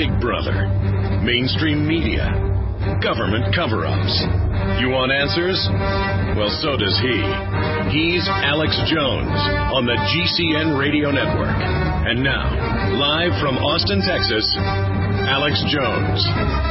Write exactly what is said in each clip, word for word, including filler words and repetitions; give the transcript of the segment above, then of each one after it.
Big Brother, mainstream media, government cover-ups. You want answers? Well, so does he. He's Alex Jones on the G C N Radio Network. And now, live from Austin, Texas, Alex Jones.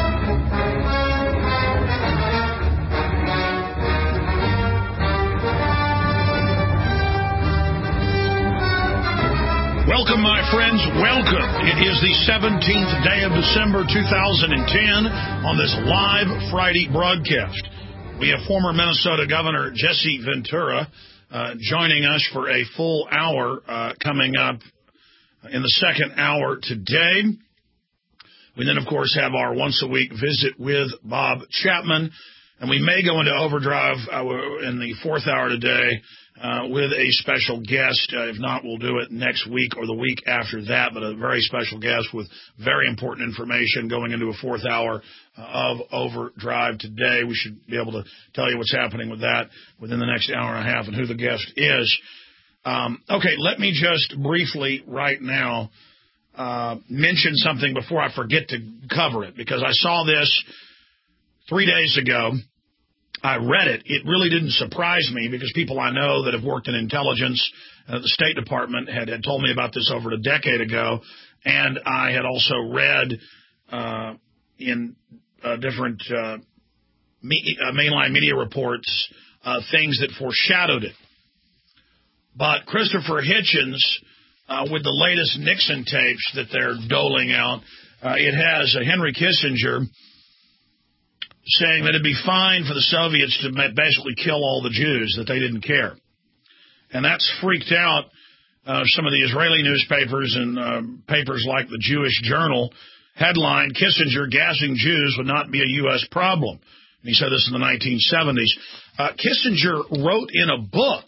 Welcome, my friends. Welcome. It is the seventeenth day of December two thousand ten on this live Friday broadcast. We have former Minnesota Governor Jesse Ventura uh, joining us for a full hour uh, coming up in the second hour today. We then, of course, have our once-a-week visit with Bob Chapman, and we may go into overdrive uh, in the fourth hour today uh, with a special guest. Uh, if not, we'll do it next week or the week after that, but a very special guest with very important information going into a fourth hour uh, of overdrive today. We should be able to tell you what's happening with that within the next hour and a half and who the guest is. Um, okay, let me just briefly right now uh, mention something before I forget to cover it, because I saw this three days ago. I read it. It really didn't surprise me because people I know that have worked in intelligence, uh, the State Department had, had told me about this over a decade ago, and I had also read uh, in uh, different uh, me- uh, mainline media reports uh, things that foreshadowed it. But Christopher Hitchens, uh, with the latest Nixon tapes that they're doling out, uh, it has uh, Henry Kissinger saying that it'd be fine for the Soviets to basically kill all the Jews, that they didn't care. And that's freaked out uh, some of the Israeli newspapers and uh, papers like the Jewish Journal. Headline, Kissinger gassing Jews would not be a U S problem. And he said this in the nineteen seventies. Uh, Kissinger wrote in a book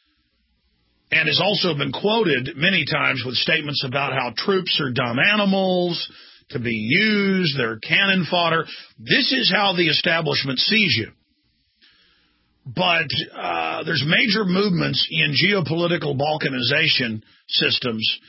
and has also been quoted many times with statements about how troops are dumb animals, to be used, they're cannon fodder. This is how the establishment sees you. But uh, there's major movements in geopolitical balkanization systems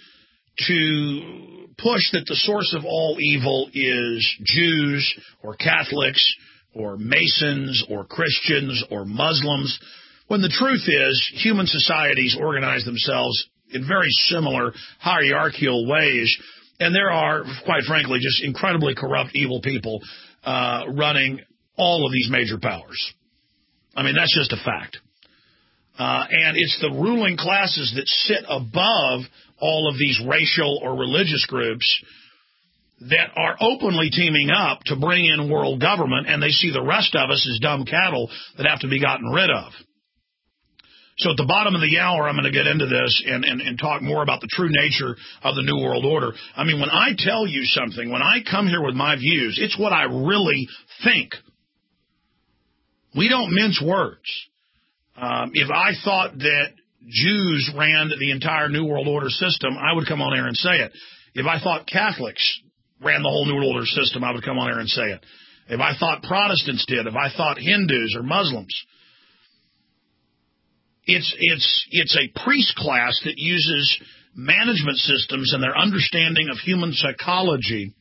to push that the source of all evil is Jews or Catholics or Masons or Christians or Muslims, when the truth is human societies organize themselves in very similar hierarchical ways. And there are, quite frankly, just incredibly corrupt, evil people uh, running all of these major powers. I mean, that's just a fact. Uh, and it's the ruling classes that sit above all of these racial or religious groups that are openly teaming up to bring in world government, and they see the rest of us as dumb cattle that have to be gotten rid of. So at the bottom of the hour, I'm going to get into this and, and, and talk more about the true nature of the New World Order. I mean, when I tell you something, when I come here with my views, it's what I really think. We don't mince words. Um, if I thought that Jews ran the entire New World Order system, I would come on air and say it. If I thought Catholics ran the whole New World Order system, I would come on air and say it. If I thought Protestants did, if I thought Hindus or Muslims, It's it's it's a priest class that uses management systems and their understanding of human psychology,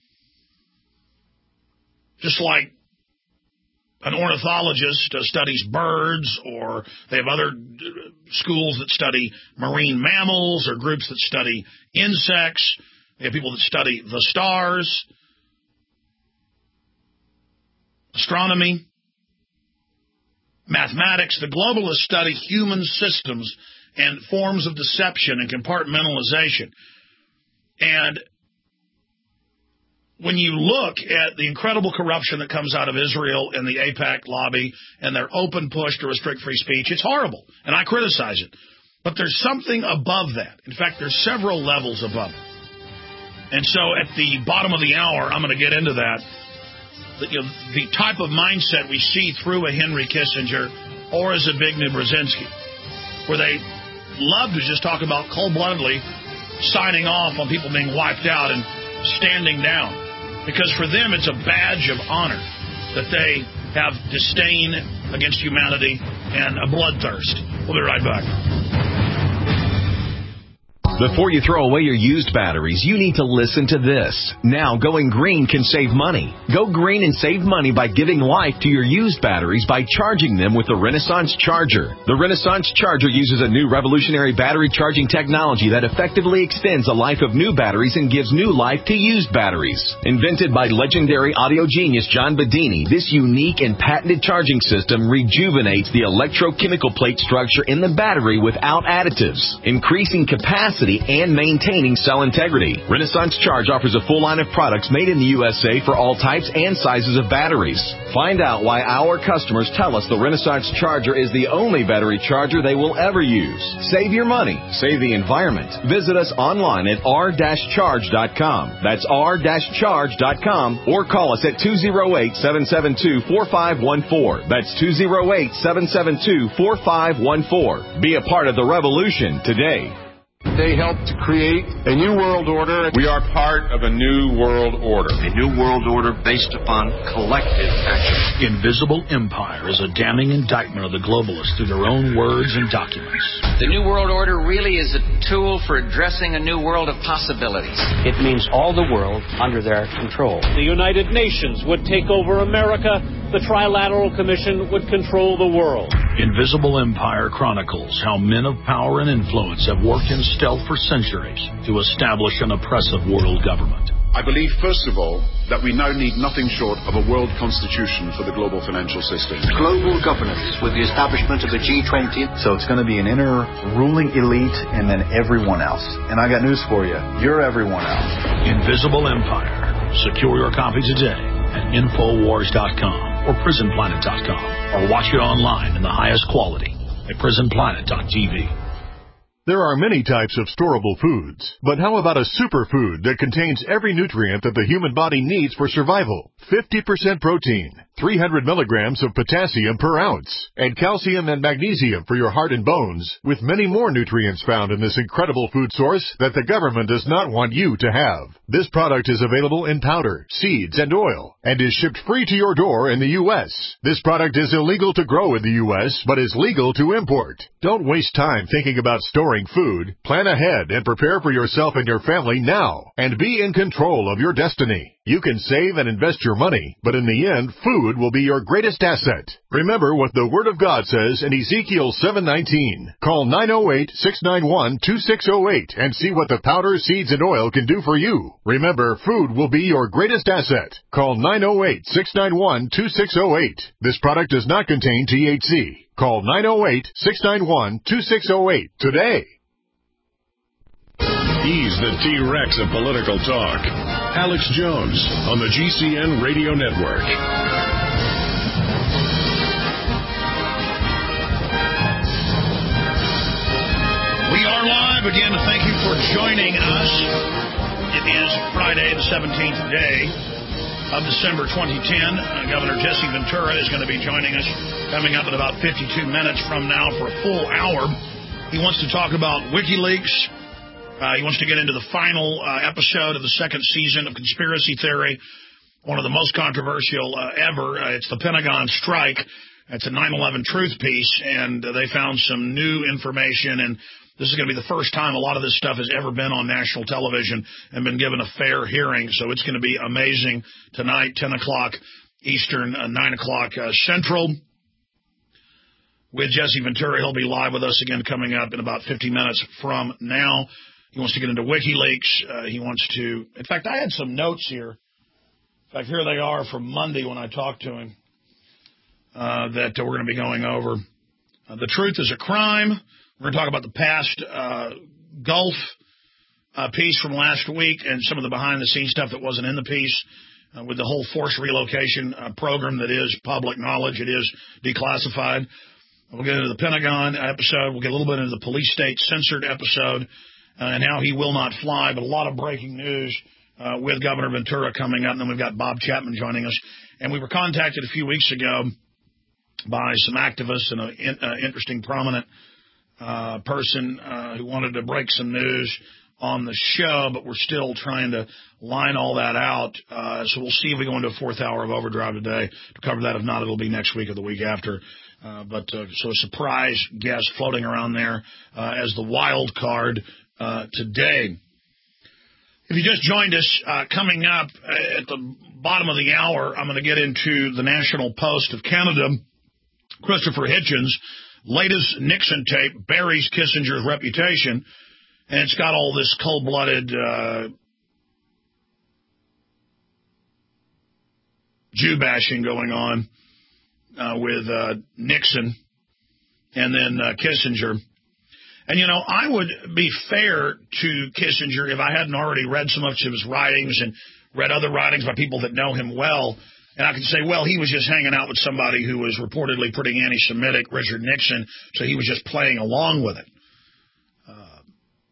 just like an ornithologist uh, studies birds, or they have other uh, schools that study marine mammals, or groups that study insects. They have people that study the stars, astronomy, mathematics. The globalists study human systems and forms of deception and compartmentalization. And when you look at the incredible corruption that comes out of Israel and the AIPAC lobby and their open push to restrict free speech, it's horrible, and I criticize it. But there's something above that. In fact, there's several levels above it. And so at the bottom of the hour, I'm going to get into that. The, you know, the type of mindset we see through a Henry Kissinger or as a Zbigniew Brzezinski, where they love to just talk about cold-bloodedly signing off on people being wiped out and standing down, because for them it's a badge of honor that they have disdain against humanity and a bloodthirst. We'll be right back. Before you throw away your used batteries, you need to listen to this. Now, going green can save money. Go green and save money by giving life to your used batteries by charging them with the Renaissance Charger. The Renaissance Charger uses a new revolutionary battery charging technology that effectively extends the life of new batteries and gives new life to used batteries. Invented by legendary audio genius John Bedini, this unique and patented charging system rejuvenates the electrochemical plate structure in the battery without additives, increasing capacity and maintaining cell integrity. Renaissance Charge offers a full line of products made in the U S A for all types and sizes of batteries. Find out why our customers tell us the Renaissance Charger is the only battery charger they will ever use. Save your money. Save the environment. Visit us online at r dash charge dot com. That's r dash charge dot com or call us at two oh eight, seven seven two, four five one four. That's two oh eight, seven seven two, four five one four. Be a part of the revolution today. They helped to create a new world order. We are part of a new world order. A new world order based upon collective action. Invisible Empire is a damning indictment of the globalists through their own words and documents. The new world order really is a tool for addressing a new world of possibilities. It means all the world under their control. The United Nations would take over America. The Trilateral Commission would control the world. Invisible Empire chronicles how men of power and influence have worked in stealth for centuries to establish an oppressive world government. I believe, first of all, that we now need nothing short of a world constitution for the global financial system. Global governance with the establishment of the G twenty. So it's going to be an inner ruling elite and then everyone else. And I got news for you. You're everyone else. Invisible Empire. Secure your copy today at infowars dot com or prison planet dot com or watch it online in the highest quality at prison planet dot t v. There are many types of storable foods, but how about a superfood that contains every nutrient that the human body needs for survival? fifty percent protein, three hundred milligrams of potassium per ounce, and calcium and magnesium for your heart and bones, with many more nutrients found in this incredible food source that the government does not want you to have. This product is available in powder, seeds, and oil, and is shipped free to your door in the U S This product is illegal to grow in the U S, but is legal to import. Don't waste time thinking about storing food. Plan ahead and prepare for yourself and your family now, and be in control of your destiny. You can save and invest your money, but in the end, food will be your greatest asset. Remember what the Word of God says in Ezekiel seven nineteen. Call nine oh eight, six nine one, two six oh eight and see what the powder, seeds, and oil can do for you. Remember, food will be your greatest asset. Call nine oh eight, six nine one, two six oh eight. This product does not contain T H C. Call nine oh eight, six nine one, two six oh eight today. He's the T-Rex of political talk. Alex Jones on the G C N Radio Network. We are live again. Thank you for joining us. It is Friday, the seventeenth day of December twenty ten. Uh, Governor Jesse Ventura is going to be joining us coming up in about fifty-two minutes from now for a full hour. He wants to talk about WikiLeaks. Uh, he wants to get into the final uh, episode of the second season of Conspiracy Theory, one of the most controversial uh, ever. Uh, it's the Pentagon strike. It's a nine eleven truth piece, and uh, they found some new information, and this is going to be the first time a lot of this stuff has ever been on national television and been given a fair hearing, so it's going to be amazing tonight, ten o'clock Eastern, uh, nine o'clock uh, Central. With Jesse Ventura, he'll be live with us again coming up in about fifty minutes from now. He wants to get into WikiLeaks. Uh, he wants to... In fact, I had some notes here. In fact, here they are from Monday when I talked to him uh, that uh, we're going to be going over. Uh, the truth is a crime. We're going to talk about the past uh, Gulf uh, piece from last week and some of the behind-the-scenes stuff that wasn't in the piece uh, with the whole forced relocation uh, program that is public knowledge. It is declassified. We'll get into the Pentagon episode. We'll get a little bit into the police state censored episode. Uh, and how he will not fly, but a lot of breaking news uh, with Governor Ventura coming up. And then we've got Bob Chapman joining us. And we were contacted a few weeks ago by some activists and an in, uh, interesting, prominent uh, person uh, who wanted to break some news on the show, but we're still trying to line all that out. Uh, so we'll see if we go into a fourth hour of Overdrive today to cover that. If not, it'll be next week or the week after. Uh, but uh, so a surprise guest floating around there uh, as the wild card. uh, today. If you just joined us, uh, coming up at the bottom of the hour, I'm going to get into the National Post of Canada. Christopher Hitchens' latest Nixon tape buries Kissinger's reputation, and it's got all this cold-blooded uh, Jew-bashing going on uh, with uh, Nixon and then uh, Kissinger. And, you know, I would be fair to Kissinger if I hadn't already read so much of his writings and read other writings by people that know him well. And I could say, well, he was just hanging out with somebody who was reportedly pretty anti-Semitic, Richard Nixon, so he was just playing along with it. Uh,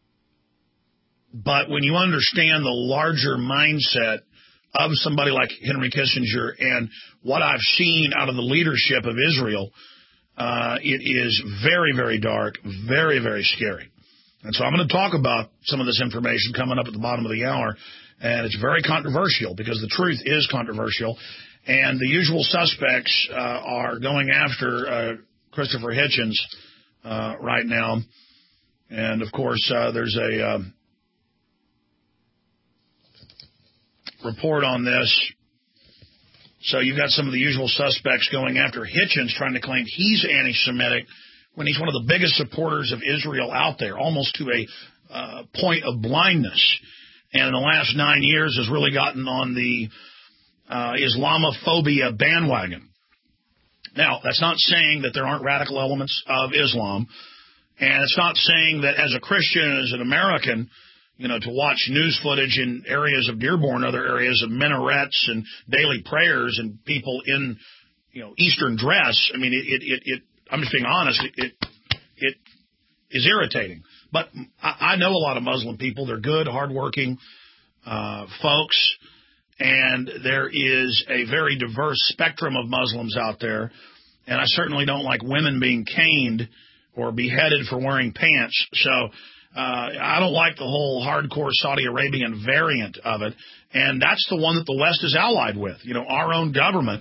but when you understand the larger mindset of somebody like Henry Kissinger and what I've seen out of the leadership of Israel, Uh, it is very, very dark, very, very scary. And so I'm going to talk about some of this information coming up at the bottom of the hour, and it's very controversial because the truth is controversial, and the usual suspects uh, are going after uh, Christopher Hitchens uh, right now. And, of course, uh, there's a uh, report on this. So you've got some of the usual suspects going after Hitchens, trying to claim he's anti-Semitic when he's one of the biggest supporters of Israel out there, almost to a uh, point of blindness. And in the last nine years has really gotten on the uh, Islamophobia bandwagon. Now, that's not saying that there aren't radical elements of Islam, and it's not saying that as a Christian, as an American, you know, to watch news footage in areas of Dearborn, other areas of minarets and daily prayers and people in, you know, Eastern dress. I mean, it, it, it, it I'm just being honest, it, it, it is irritating. But I, I know a lot of Muslim people. They're good, hardworking uh, folks, and there is a very diverse spectrum of Muslims out there. And I certainly don't like women being caned or beheaded for wearing pants. So, Uh, I don't like the whole hardcore Saudi Arabian variant of it, and that's the one that the West is allied with. You know, our own government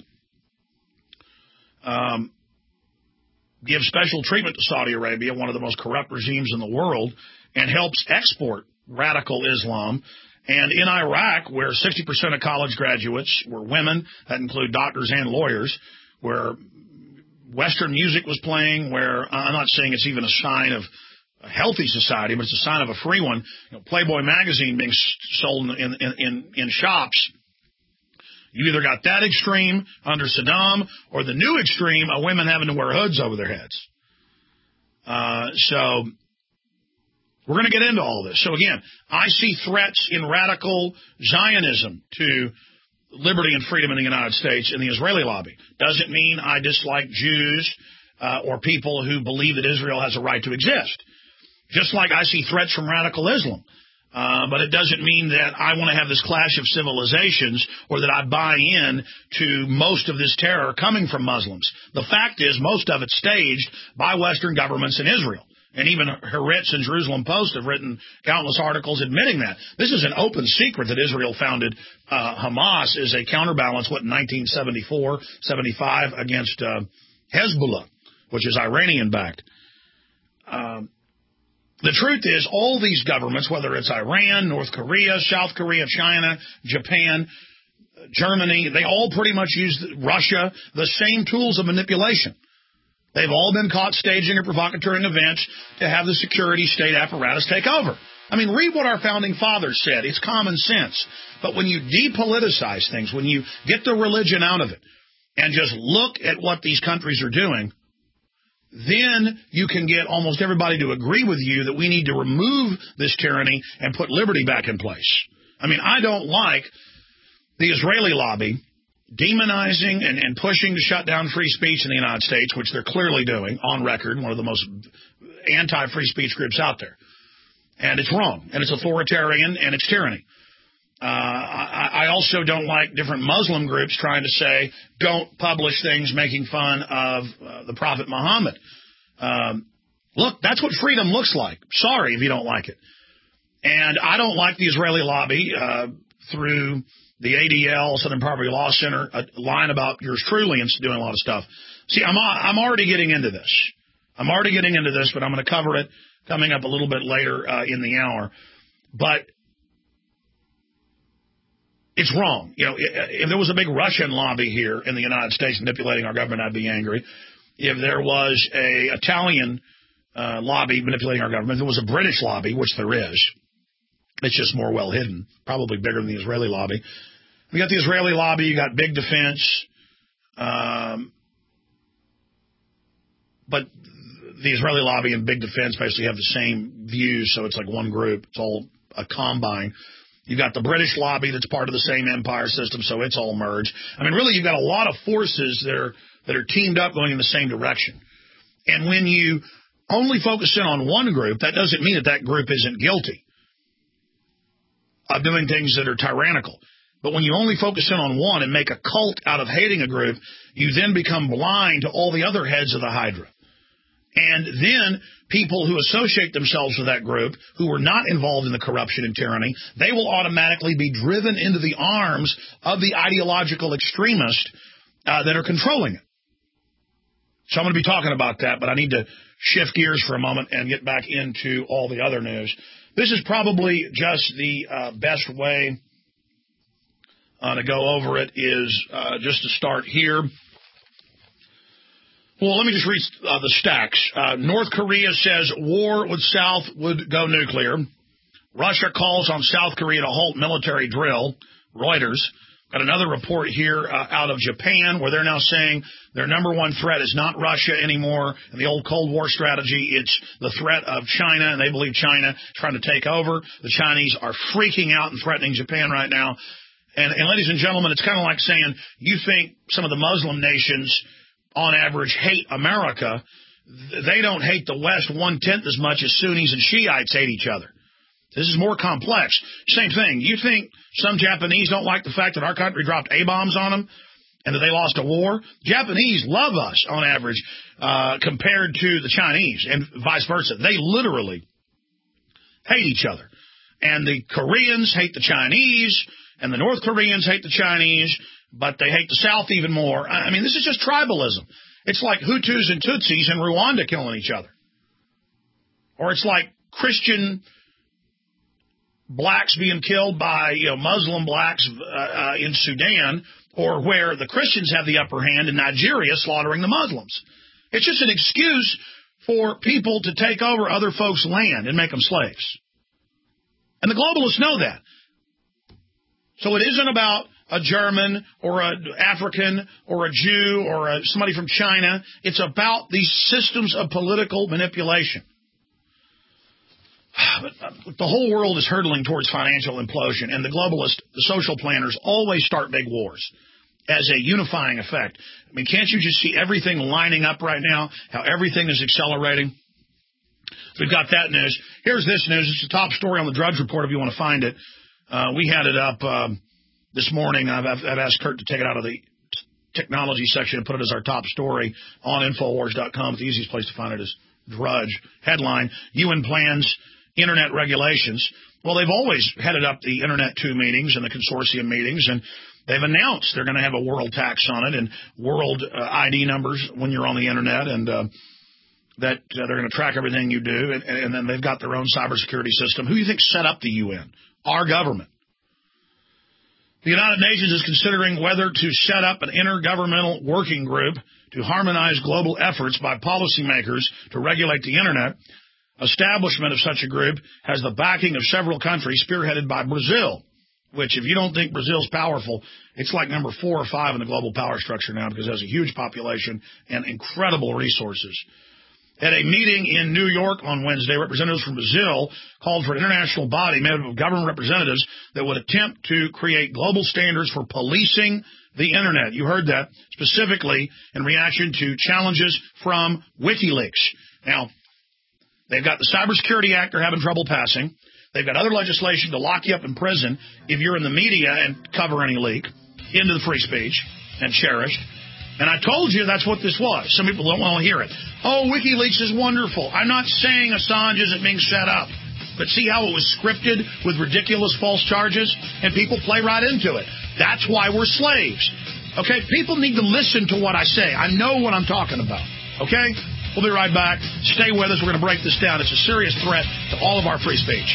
um, gives special treatment to Saudi Arabia, one of the most corrupt regimes in the world, and helps export radical Islam. And in Iraq, where sixty percent of college graduates were women, that include doctors and lawyers, where Western music was playing, where I'm not saying it's even a sign of a healthy society, but it's a sign of a free one. You know, Playboy magazine being sold in, in, in, in shops. You either got that extreme under Saddam or the new extreme of women having to wear hoods over their heads. Uh, so we're going to get into all this. So again, I see threats in radical Zionism to liberty and freedom in the United States and the Israeli lobby. Doesn't mean I dislike Jews uh, or people who believe that Israel has a right to exist. Just like I see threats from radical Islam. Uh, but it doesn't mean that I want to have this clash of civilizations or that I buy in to most of this terror coming from Muslims. The fact is, most of it's staged by Western governments in Israel. And even Haaretz and Jerusalem Post have written countless articles admitting that. This is an open secret that Israel founded uh, Hamas as a counterbalance, what, in nineteen seventy-four, seventy-five against uh, Hezbollah, which is Iranian-backed. Um, The truth is, all these governments, whether it's Iran, North Korea, South Korea, China, Japan, Germany, they all pretty much use Russia, the same tools of manipulation. They've all been caught staging or provocatory events to have the security state apparatus take over. I mean, read what our founding fathers said. It's common sense. But when you depoliticize things, when you get the religion out of it and just look at what these countries are doing, then you can get almost everybody to agree with you that we need to remove this tyranny and put liberty back in place. I mean, I don't like the Israeli lobby demonizing and, and pushing to shut down free speech in the United States, which they're clearly doing on record, one of the most anti-free speech groups out there. And it's wrong, and it's authoritarian, and it's tyranny. Uh, I, I also don't like different Muslim groups trying to say, don't publish things making fun of uh, the Prophet Muhammad. Um, look, that's what freedom looks like. Sorry if you don't like it. And I don't like the Israeli lobby uh, through the A D L, Southern Poverty Law Center, a line about yours truly and doing a lot of stuff. See, I'm I'm already getting into this. I'm already getting into this, but I'm going to cover it coming up a little bit later uh, in the hour. But it's wrong. You know, if there was a big Russian lobby here in the United States manipulating our government, I'd be angry. If there was a Italian uh, lobby manipulating our government, if there was a British lobby, which there is, it's just more well hidden, probably bigger than the Israeli lobby. We got the Israeli lobby, you got big defense, um, but the Israeli lobby and big defense basically have the same views, so it's like one group. It's all a combine. You've got the British lobby that's part of the same empire system, so it's all merged. I mean, really, you've got a lot of forces that are that are teamed up going in the same direction. And when you only focus in on one group, that doesn't mean that that group isn't guilty of doing things that are tyrannical. But when you only focus in on one and make a cult out of hating a group, you then become blind to all the other heads of the Hydra. And then people who associate themselves with that group, who are not involved in the corruption and tyranny, they will automatically be driven into the arms of the ideological extremists uh, that are controlling it. So I'm going to be talking about that, but I need to shift gears for a moment and get back into all the other news. This is probably just the uh, best way uh, to go over it is uh, just to start here. Well, let me just read uh, the stacks. Uh, North Korea says war with South would go nuclear. Russia calls on South Korea to halt military drill. Reuters. Got another report here uh, out of Japan where they're now saying their number one threat is not Russia anymore and the old Cold War strategy. It's the threat of China, and they believe China is trying to take over. The Chinese are freaking out and threatening Japan right now. And, and ladies and gentlemen, it's kind of like saying you think some of the Muslim nations on average hate America. They don't hate the West one-tenth as much as Sunnis and Shiites hate each other. This is more complex. Same thing. You think some Japanese don't like the fact that our country dropped A-bombs on them and that they lost a war? Japanese love us on average uh, compared to the Chinese and vice versa. They literally hate each other. And the Koreans hate the Chinese and the North Koreans hate the Chinese, but they hate the South even more. I mean, this is just tribalism. It's like Hutus and Tutsis in Rwanda killing each other. Or it's like Christian blacks being killed by, you know, Muslim blacks uh, uh, in Sudan, or where the Christians have the upper hand in Nigeria slaughtering the Muslims. It's just an excuse for people to take over other folks' land and make them slaves. And the globalists know that. So it isn't about a German or an African or a Jew or a, somebody from China. It's about these systems of political manipulation. But the whole world is hurtling towards financial implosion, and the globalists, the social planners, always start big wars as a unifying effect. I mean, can't you just see everything lining up right now, how everything is accelerating? We've got that news. Here's this news. It's the top story on the Drudge Report if you want to find it. Uh, we had it up um, this morning. I've, I've asked Kurt to take it out of the technology section and put it as our top story on Infowars dot com. The easiest place to find it is Drudge. Headline, U N plans Internet regulations. Well, they've always headed up the Internet two meetings and the consortium meetings, and they've announced they're going to have a world tax on it and world uh, I D numbers when you're on the Internet, and uh, that uh, they're going to track everything you do, and, and then they've got their own cybersecurity system. Who do you think set up the U N? Our government. The United Nations is considering whether to set up an intergovernmental working group to harmonize global efforts by policymakers to regulate the Internet. Establishment of such a group has the backing of several countries, spearheaded by Brazil, which, if you don't think Brazil's powerful, it's like number four or five in the global power structure now because it has a huge population and incredible resources. At a meeting in New York on Wednesday, representatives from Brazil called for an international body made up of government representatives that would attempt to create global standards for policing the Internet. You heard that, specifically in reaction to challenges from WikiLeaks. Now, they've got the Cybersecurity Act they're having trouble passing. They've got other legislation to lock you up in prison if you're in the media and cover any leak into the free speech and cherished. And I told you that's what this was. Some people don't want to hear it. Oh, WikiLeaks is wonderful. I'm not saying Assange isn't being set up. But see how it was scripted with ridiculous false charges? And people play right into it. That's why we're slaves. Okay? People need to listen to what I say. I know what I'm talking about. Okay? We'll be right back. Stay with us. We're going to break this down. It's a serious threat to all of our free speech.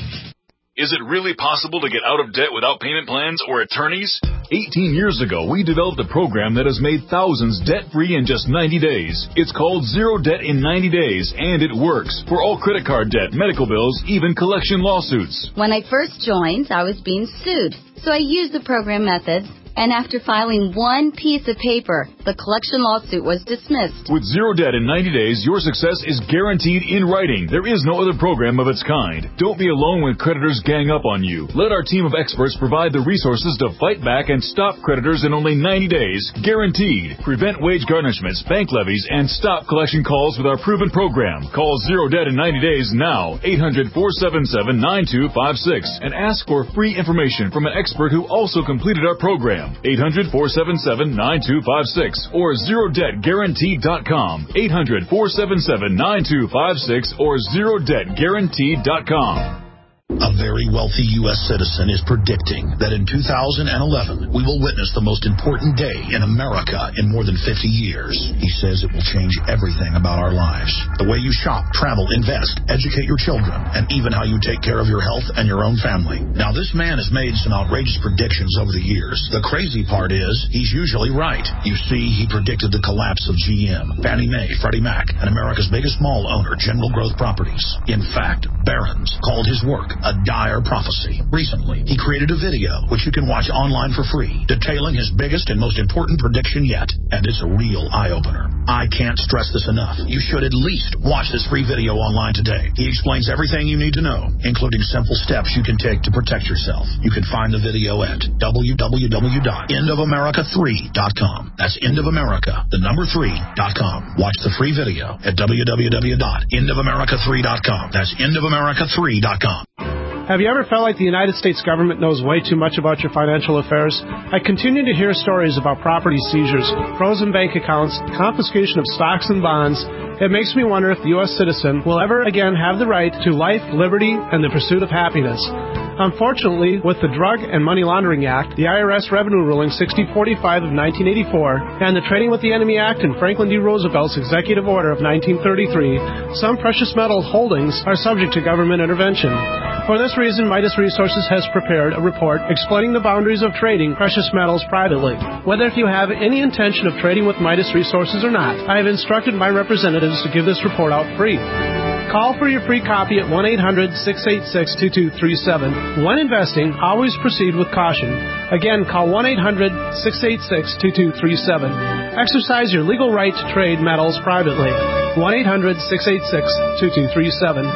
Is it really possible to get out of debt without payment plans or attorneys? eighteen years ago, we developed a program that has made thousands debt-free in just ninety days. It's called Zero Debt in ninety days, and it works for all credit card debt, medical bills, even collection lawsuits. When I first joined, I was being sued, so I used the program methods. And after filing one piece of paper, the collection lawsuit was dismissed. With Zero Debt in ninety days, your success is guaranteed in writing. There is no other program of its kind. Don't be alone when creditors gang up on you. Let our team of experts provide the resources to fight back and stop creditors in only ninety days. Guaranteed. Prevent wage garnishments, bank levies, and stop collection calls with our proven program. Call Zero Debt in ninety days now. eight hundred, four seven seven, nine two five six. And ask for free information from an expert who also completed our program. eight hundred, four seven seven, nine two five six or zero debt guaranteed dot com. eight hundred, four seven seven, nine two five six or zero debt guaranteed dot com. A very wealthy U S citizen is predicting that in two thousand eleven, we will witness the most important day in America in more than fifty years. He says it will change everything about our lives. The way you shop, travel, invest, educate your children, and even how you take care of your health and your own family. Now, this man has made some outrageous predictions over the years. The crazy part is, he's usually right. You see, he predicted the collapse of G M, Fannie Mae, Freddie Mac, and America's biggest mall owner, General Growth Properties. In fact, Barron's called his work a dire prophecy. Recently, he created a video, which you can watch online for free, detailing his biggest and most important prediction yet. And it's a real eye-opener. I can't stress this enough. You should at least watch this free video online today. He explains everything you need to know, including simple steps you can take to protect yourself. You can find the video at w w w dot end of america three dot com. That's end of america, the number three dot com. Watch the free video at w w w dot end of america three dot com. That's end of america three dot com. Have you ever felt like the United States government knows way too much about your financial affairs? I continue to hear stories about property seizures, frozen bank accounts, confiscation of stocks and bonds. It makes me wonder if the U S citizen will ever again have the right to life, liberty, and the pursuit of happiness. Unfortunately, with the Drug and Money Laundering Act, the I R S Revenue Ruling sixty forty-five of nineteen eighty-four, and the Trading with the Enemy Act and Franklin D. Roosevelt's Executive Order of nineteen thirty-three, some precious metal holdings are subject to government intervention. For this reason, Midas Resources has prepared a report explaining the boundaries of trading precious metals privately. Whether if you have any intention of trading with Midas Resources or not, I have instructed my representatives to give this report out free. Call for your free copy at one eight hundred, six eight six, two two three seven. When investing, always proceed with caution. Again, call one eight hundred, six eight six, two two three seven. Exercise your legal right to trade metals privately. one eight hundred, six eight six, two two three seven.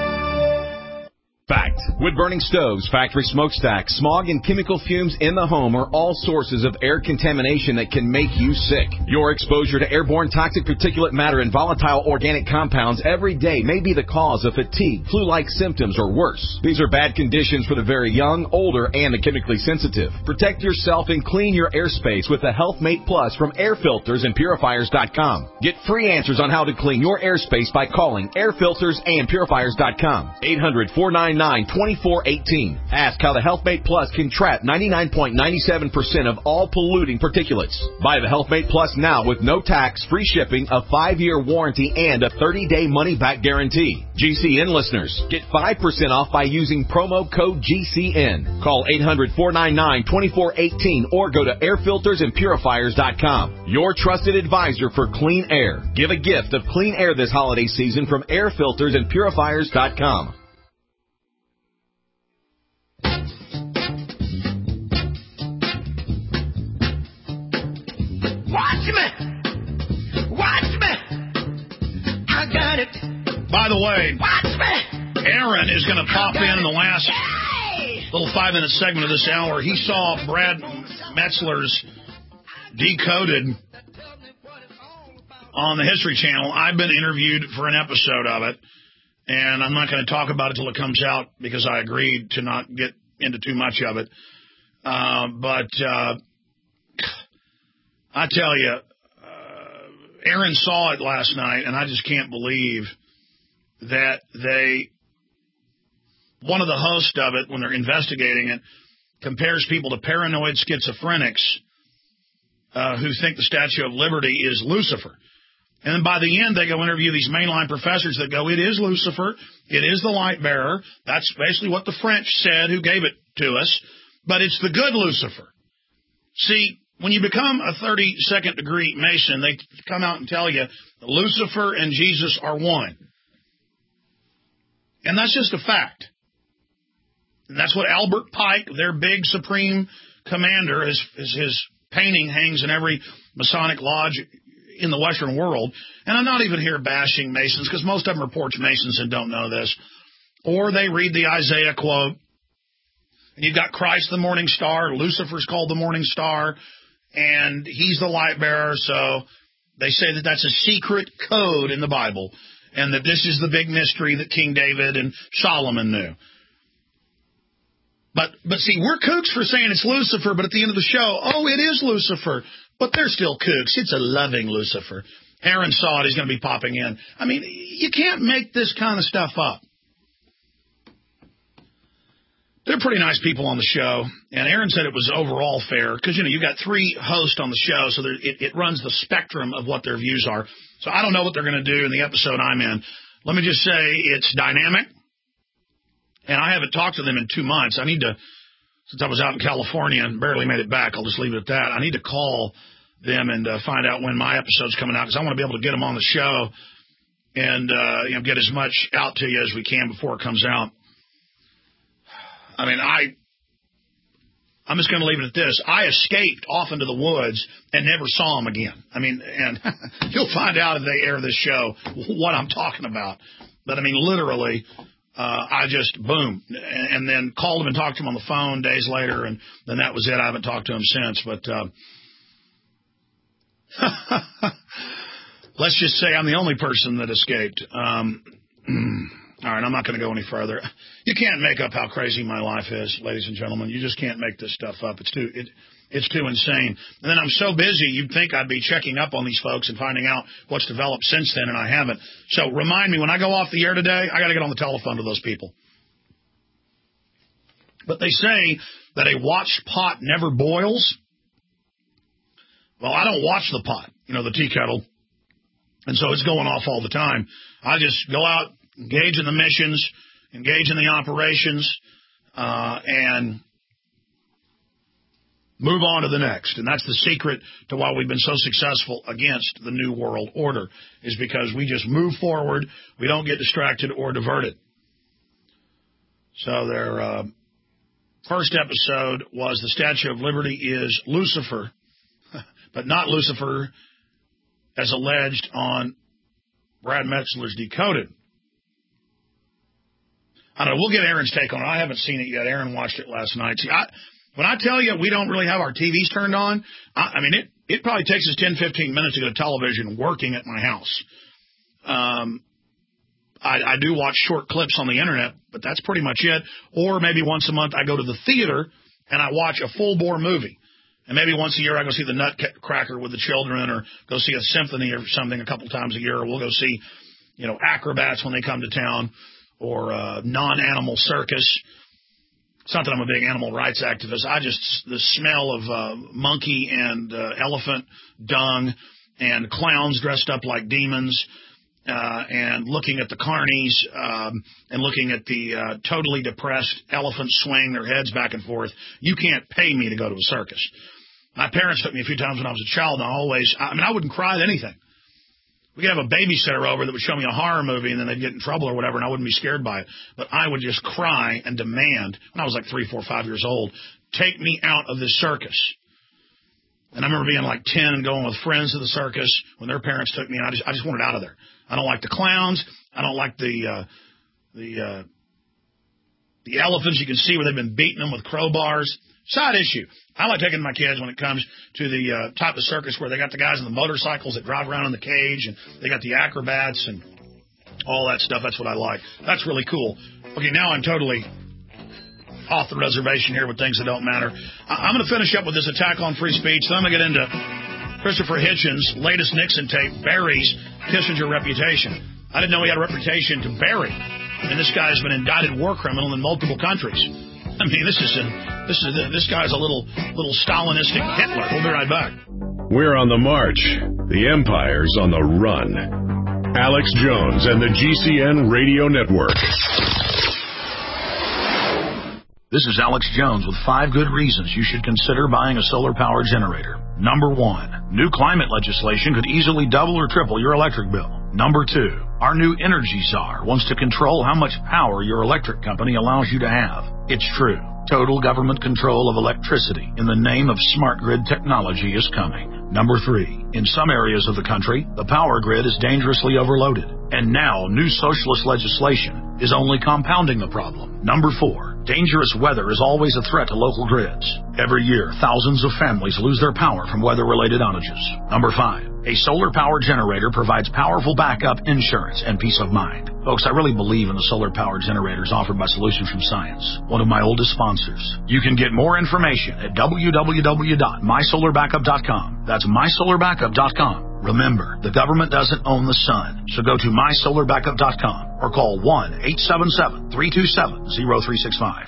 Fact. Wood-burning stoves, factory smokestacks, smog and chemical fumes in the home are all sources of air contamination that can make you sick. Your exposure to airborne toxic particulate matter and volatile organic compounds every day may be the cause of fatigue, flu-like symptoms, or worse. These are bad conditions for the very young, older, and the chemically sensitive. Protect yourself and clean your airspace with the HealthMate Plus from air filters and purifiers dot com. Get free answers on how to clean your airspace by calling air filters and purifiers dot com. eight hundred, four nine nine, two four one eight. Ask how the HealthMate Plus can trap ninety-nine point nine seven percent of all polluting particulates. Buy the HealthMate Plus now with no tax, free shipping, a five-year warranty, and a thirty-day money-back guarantee. G C N listeners, get five percent off by using promo code G C N. Call eight hundred, four nine nine, two four one eight or go to air filters and purifiers dot com. Your trusted advisor for clean air. Give a gift of clean air this holiday season from air filters and purifiers dot com. Watch me! Watch me! I got it! By the way, watch me! Aaron is going to pop in in the last little five-minute segment of this hour. He saw Brad Metzler's Decoded on the History Channel. I've been interviewed for an episode of it, and I'm not going to talk about it till it comes out because I agreed to not get into too much of it. Uh, but... Uh, I tell you, uh, Aaron saw it last night, and I just can't believe that they, one of the hosts of it, when they're investigating it, compares people to paranoid schizophrenics uh, who think the Statue of Liberty is Lucifer. And then by the end, they go interview these mainline professors that go, it is Lucifer. It is the light bearer. That's basically what the French said who gave it to us. But it's the good Lucifer. See, when you become a thirty-second degree Mason, they come out and tell you Lucifer and Jesus are one. And that's just a fact. And that's what Albert Pike, their big supreme commander, his, his, his painting hangs in every Masonic lodge in the Western world. And I'm not even here bashing Masons, because most of them are porch Masons and don't know this. Or they read the Isaiah quote. And you've got Christ the morning star. Lucifer's called the morning star. And he's the light bearer. So they say that that's a secret code in the Bible. And that this is the big mystery that King David and Solomon knew. But, but see, we're kooks for saying it's Lucifer, but at the end of the show, oh, it is Lucifer. But they're still kooks. It's a loving Lucifer. Aaron saw it. He's going to be popping in. I mean, you can't make this kind of stuff up. They're pretty nice people on the show. And Aaron said it was overall fair because, you know, you've got three hosts on the show, so there, it, it runs the spectrum of what their views are. So I don't know what they're going to do in the episode I'm in. Let me just say it's dynamic. And I haven't talked to them in two months. I need to, since I was out in California and barely made it back, I'll just leave it at that. I need to call them and uh, find out when my episode's coming out because I want to be able to get them on the show and uh, you know, get as much out to you as we can before it comes out. I mean, I, I'm just going to leave it at this. I escaped off into the woods and never saw them again. I mean, and you'll find out if they air this show what I'm talking about. But, I mean, literally, uh, I just, boom, and, and then called him and talked to him on the phone days later, and then that was it. I haven't talked to him since. But uh, let's just say I'm the only person that escaped. Um All right, I'm not going to go any further. You can't make up how crazy my life is, ladies and gentlemen. You just can't make this stuff up. It's too it, it's too insane. And then I'm so busy, you'd think I'd be checking up on these folks and finding out what's developed since then, and I haven't. So remind me, when I go off the air today, I got to get on the telephone to those people. But they say that a watched pot never boils. Well, I don't watch the pot, you know, the tea kettle. And so it's going off all the time. I just go out, engage in the missions, engage in the operations, uh, and move on to the next. And that's the secret to why we've been so successful against the New World Order, is because we just move forward. We don't get distracted or diverted. So their uh, first episode was the Statue of Liberty is Lucifer, but not Lucifer as alleged on Brad Metzler's Decoded. I don't know. We'll get Aaron's take on it. I haven't seen it yet. Aaron watched it last night. See, I, when I tell you we don't really have our T Vs turned on, I, I mean, it, it probably takes us ten, fifteen minutes to get a television working at my house. Um, I, I do watch short clips on the internet, but that's pretty much it. Or maybe once a month I go to the theater and I watch a full-bore movie. And maybe once a year I go see the Nutcracker with the children, or go see a symphony or something a couple times a year. Or we'll go see, you know, acrobats when they come to town. Or uh, non-animal circus. It's not that I'm a big animal rights activist. I just, the smell of uh, monkey and uh, elephant dung and clowns dressed up like demons uh, and looking at the carnies um, and looking at the uh, totally depressed elephants swaying their heads back and forth. You can't pay me to go to a circus. My parents took me a few times when I was a child, and I always, I mean, I wouldn't cry at anything. We could have a babysitter over that would show me a horror movie and then they'd get in trouble or whatever, and I wouldn't be scared by it. But I would just cry and demand, when I was like three, four, five years old, take me out of this circus. And I remember being like ten and going with friends to the circus when their parents took me, and I just, I just wanted out of there. I don't like the clowns. I don't like the, uh, the, uh, the elephants. You can see where they've been beating them with crowbars. Side issue. I like taking my kids when it comes to the uh, type of circus where they got the guys on the motorcycles that drive around in the cage, and they got the acrobats and all that stuff. That's what I like. That's really cool. Okay, now I'm totally off the reservation here with things that don't matter. I- I'm going to finish up with this attack on free speech. Then I'm going to get into Christopher Hitchens' latest Nixon tape, buries Kissinger reputation. I didn't know he had a reputation to bury. And this guy has been indicted war criminal in multiple countries. I mean, this is a, this is a, this guy's a little little Stalinistic Hitler. We'll be right back. We're on the march. The empire's on the run. Alex Jones and the G C N Radio Network. This is Alex Jones with five good reasons you should consider buying a solar power generator. Number one, new climate legislation could easily double or triple your electric bill. Number two, our new energy czar wants to control how much power your electric company allows you to have. It's true. Total government control of electricity in the name of smart grid technology is coming. Number three, in some areas of the country, the power grid is dangerously overloaded. And now, new socialist legislation is only compounding the problem. Number four, dangerous weather is always a threat to local grids. Every year, thousands of families lose their power from weather-related outages. Number five, a solar power generator provides powerful backup, insurance, and peace of mind. Folks, I really believe in the solar power generators offered by Solutions from Science, one of my oldest sponsors. You can get more information at w w w dot my solar backup dot com. That's my solar backup dot com. Remember, the government doesn't own the sun, so go to my solar backup dot com or call one eight seven seven, three two seven, zero three six five.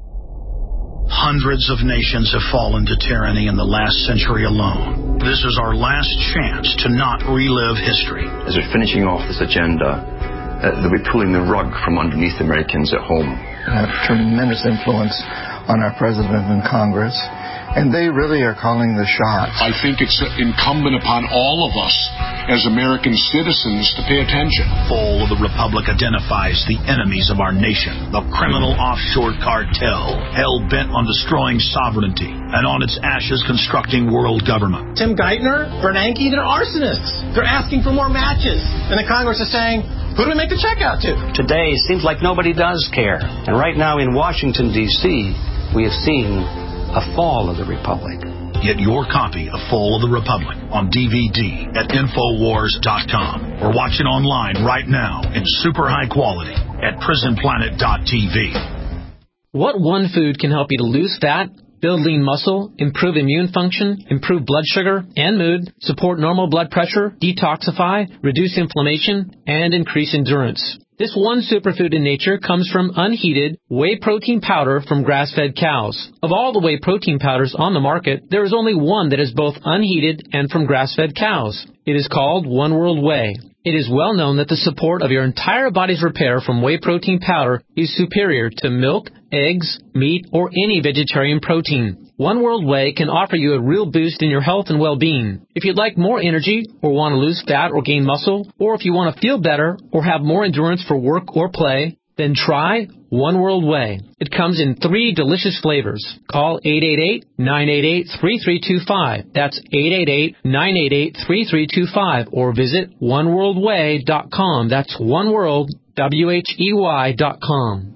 Hundreds of nations have fallen to tyranny in the last century alone. This is our last chance to not relive history. As we're finishing off this agenda, uh, they'll be pulling the rug from underneath Americans at home. They have tremendous influence on our president and Congress, and they really are calling the shots. I think it's incumbent upon all of us as American citizens to pay attention. Fall of the Republic identifies the enemies of our nation, the criminal offshore cartel, hell-bent on destroying sovereignty, and on its ashes constructing world government. Tim Geithner, Bernanke, they're arsonists. They're asking for more matches. And the Congress is saying, who do we make the check out to? Today, it seems like nobody does care. And right now in Washington, D C, we have seen a fall of the Republic. Get your copy of Fall of the Republic on D V D at infowars dot com or watch it online right now in super high quality at prison planet dot t v. What one food can help you to lose fat, build lean muscle, improve immune function, improve blood sugar and mood, support normal blood pressure, detoxify, reduce inflammation, and increase endurance? This one superfood in nature comes from unheated whey protein powder from grass-fed cows. Of all the whey protein powders on the market, there is only one that is both unheated and from grass-fed cows. It is called One World Whey. It is well known that the support of your entire body's repair from whey protein powder is superior to milk, eggs, meat, or any vegetarian protein. One World Whey can offer you a real boost in your health and well-being. If you'd like more energy or want to lose fat or gain muscle, or if you want to feel better or have more endurance for work or play, then try One World Whey. It comes in three delicious flavors. Call eight eight eight, nine eight eight, three three two five. That's eight eight eight, nine eight eight, three three two five. Or visit one world way dot com. That's one world, W H E Y dot com.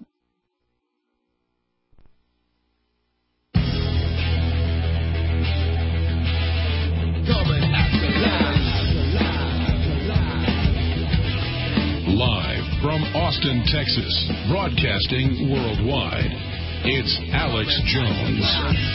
Live from Austin, Texas, broadcasting worldwide, it's Alex Jones.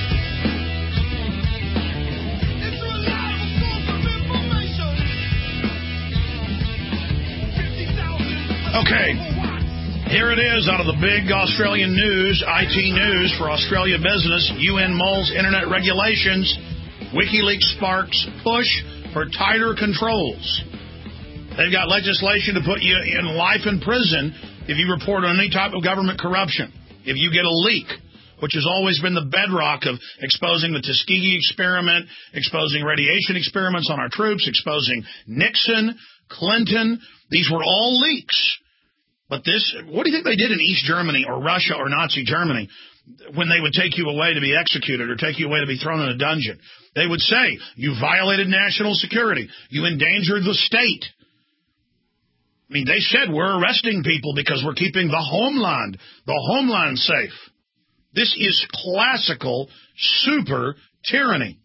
Okay, here it is out of the big Australian news, I T news for Australia business. U N moles internet regulations. WikiLeaks sparks push for tighter controls. They've got legislation to put you in life in prison if you report on any type of government corruption. If you get a leak, which has always been the bedrock of exposing the Tuskegee experiment, exposing radiation experiments on our troops, exposing Nixon, Clinton. These were all leaks. But this, what do you think they did in East Germany or Russia or Nazi Germany when they would take you away to be executed or take you away to be thrown in a dungeon? They would say, you violated national security. You endangered the state. I mean, they said we're arresting people because we're keeping the homeland, the homeland safe. This is classical super tyranny.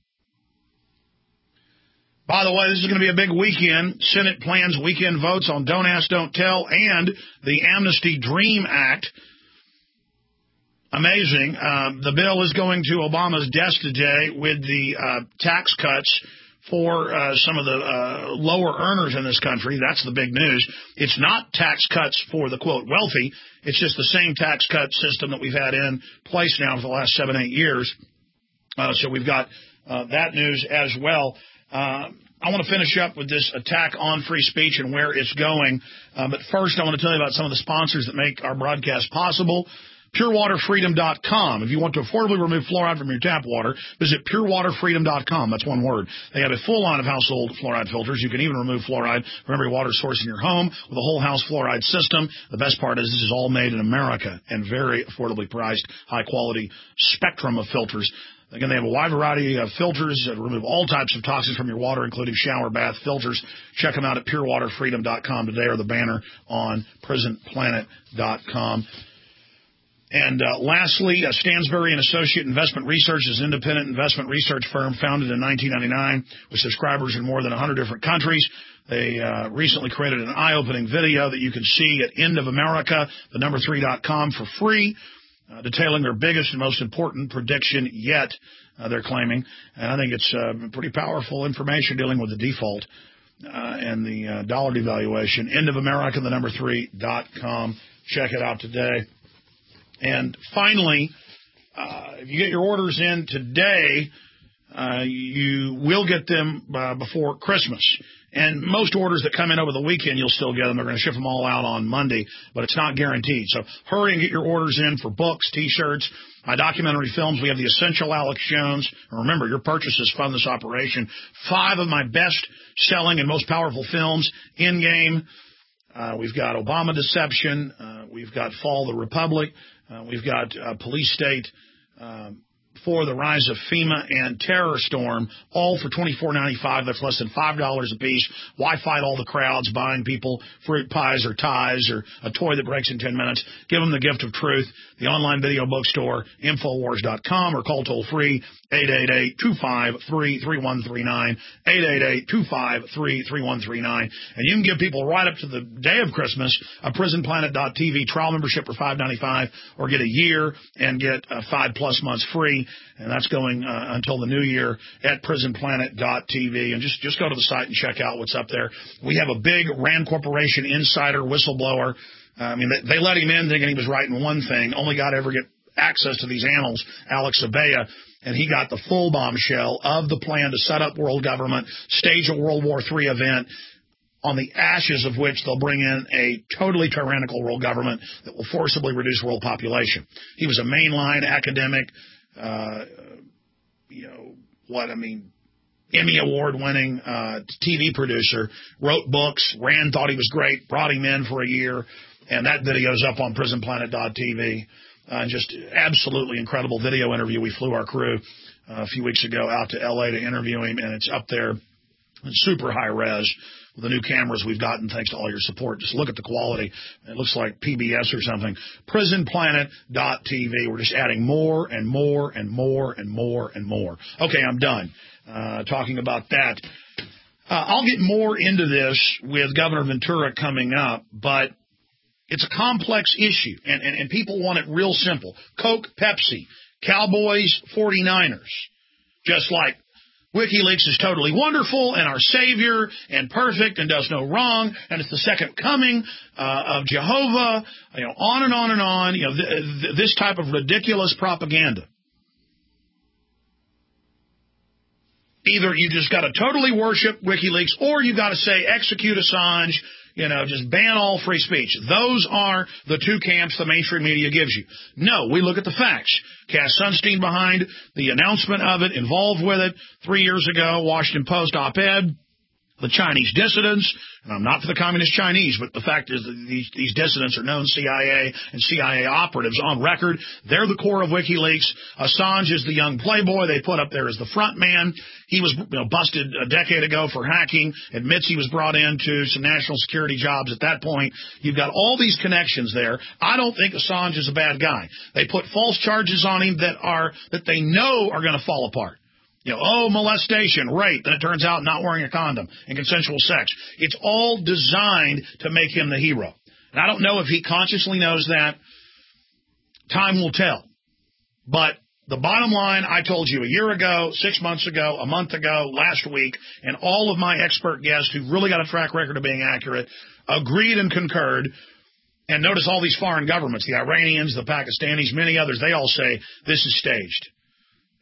By the way, this is going to be a big weekend. Senate plans weekend votes on Don't Ask, Don't Tell and the Amnesty Dream Act. Amazing. Uh, the bill is going to Obama's desk today with the uh, tax cuts for uh, some of the uh, lower earners in this country. That's the big news. It's not tax cuts for the, quote, wealthy. It's just the same tax cut system that we've had in place now for the last seven, eight years. Uh, so we've got uh, that news as well. Uh, I want to finish up with this attack on free speech and where it's going. Uh, but first, I want to tell you about some of the sponsors that make our broadcast possible. Pure Water Freedom dot com. If you want to affordably remove fluoride from your tap water, visit Pure Water Freedom dot com. That's one word. They have a full line of household fluoride filters. You can even remove fluoride from every water source in your home with a whole house fluoride system. The best part is this is all made in America and very affordably priced, high-quality spectrum of filters. Again, they have a wide variety of filters that remove all types of toxins from your water, including shower, bath filters. Check them out at Pure Water Freedom dot com today, or the banner on Prison Planet dot com. And uh, lastly, uh, Stansberry and Associate Investment Research is an independent investment research firm founded in nineteen ninety-nine with subscribers in more than one hundred different countries. They uh, recently created an eye-opening video that you can see at end of america, the number three dot com for free, uh, detailing their biggest and most important prediction yet, uh, they're claiming. And I think it's uh, pretty powerful information dealing with the default uh, and the uh, dollar devaluation. end of america, the number three dot com. Check it out today. And finally, uh, if you get your orders in today, uh, you will get them uh, before Christmas. And most orders that come in over the weekend, you'll still get them. They're going to ship them all out on Monday, but it's not guaranteed. So hurry and get your orders in for books, T-shirts, my documentary films. We have the Essential Alex Jones. And remember, your purchases fund this operation. Five of my best-selling and most powerful films in game. Uh, we've got Obama Deception. Uh, we've got Fall of the Republic. Uh, we've got uh, Police State, um, For the Rise of FEMA, and Terror Storm, all for twenty-four ninety-five. That's less than five dollars a piece. Why fight all the crowds buying people fruit pies or ties or a toy that breaks in ten minutes? Give them the gift of truth. The online video bookstore, Infowars dot com, or call toll-free eight eight eight, two five three, three one three nine, eight eight eight, two five three, three one three nine. And you can give people right up to the day of Christmas a Prison Planet dot T V trial membership for five ninety-five, or get a year and get uh, five plus months free. And that's going uh, until the new year at Prison Planet dot T V. And just, just go to the site and check out what's up there. We have a big Rand Corporation insider whistleblower. Uh, I mean, they, they let him in thinking he was writing one thing, only got to ever get access to these annals, Alex Abaya, and he got the full bombshell of the plan to set up world government, stage a World War Three event, on the ashes of which they'll bring in a totally tyrannical world government that will forcibly reduce world population. He was a mainline academic, uh, you know, what, I mean, Emmy Award-winning uh, T V producer, wrote books. Rand thought he was great, brought him in for a year, and that video's up on Prison Planet dot T V. Uh, just absolutely incredible video interview. We flew our crew uh, a few weeks ago out to L A to interview him, and it's up there. It's super high res with the new cameras we've gotten thanks to all your support. Just look at the quality. It looks like P B S or something. Prison Planet dot T V. We're just adding more and more and more and more and more. Okay, I'm done uh, talking about that. Uh, I'll get more into this with Governor Ventura coming up, but it's a complex issue, and, and, and people want it real simple. Coke, Pepsi, Cowboys, forty-niners. Just like WikiLeaks is totally wonderful and our savior and perfect and does no wrong, and it's the second coming uh, of Jehovah, you know, on and on and on, you know, th- th- this type of ridiculous propaganda. Either you just got to totally worship WikiLeaks, or you got to say execute Assange, you know, just ban all free speech. Those are the two camps the mainstream media gives you. No, we look at the facts. Cass Sunstein behind the announcement of it, involved with it three years ago, Washington Post op-ed. The Chinese dissidents, and I'm not for the communist Chinese, but the fact is that these, these dissidents are known C I A and C I A operatives on record. They're the core of WikiLeaks. Assange is the young playboy they put up there as the front man. He was, you know, busted a decade ago for hacking, admits he was brought into some national security jobs at that point. You've got all these connections there. I don't think Assange is a bad guy. They put false charges on him that are that they know are going to fall apart. You know, oh, molestation, rape, and it turns out not wearing a condom, and consensual sex. It's all designed to make him the hero. And I don't know if he consciously knows that. Time will tell. But the bottom line, I told you a year ago, six months ago, a month ago, last week, and all of my expert guests who've really got a track record of being accurate agreed and concurred. And notice all these foreign governments, the Iranians, the Pakistanis, many others, they all say this is staged.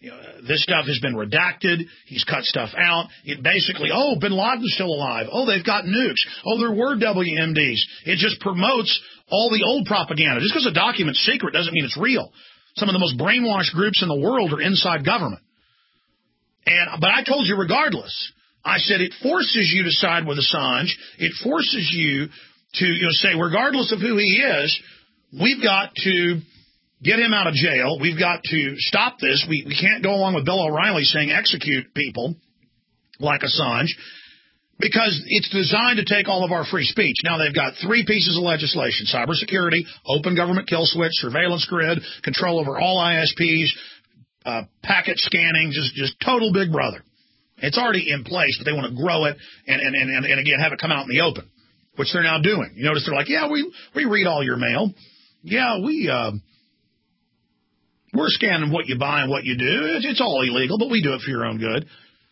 You know, this stuff has been redacted. He's cut stuff out. It basically, oh, Bin Laden's still alive. Oh, they've got nukes. Oh, there were W M Ds. It just promotes all the old propaganda. Just because a document's secret doesn't mean it's real. Some of the most brainwashed groups in the world are inside government. And but I told you regardless. I said it forces you to side with Assange. It forces you to you know, say, regardless of who he is, we've got to get him out of jail. We've got to stop this. We, we can't go along with Bill O'Reilly saying execute people like Assange because it's designed to take all of our free speech. Now, they've got three pieces of legislation: cybersecurity, open government kill switch, surveillance grid, control over all I S Ps, uh, packet scanning, just, just total big brother. It's already in place, but they want to grow it and, and, and, and, again, have it come out in the open, which they're now doing. You notice they're like, yeah, we, we read all your mail. Yeah, we, uh, we're scanning what you buy and what you do. It's, it's all illegal, but we do it for your own good.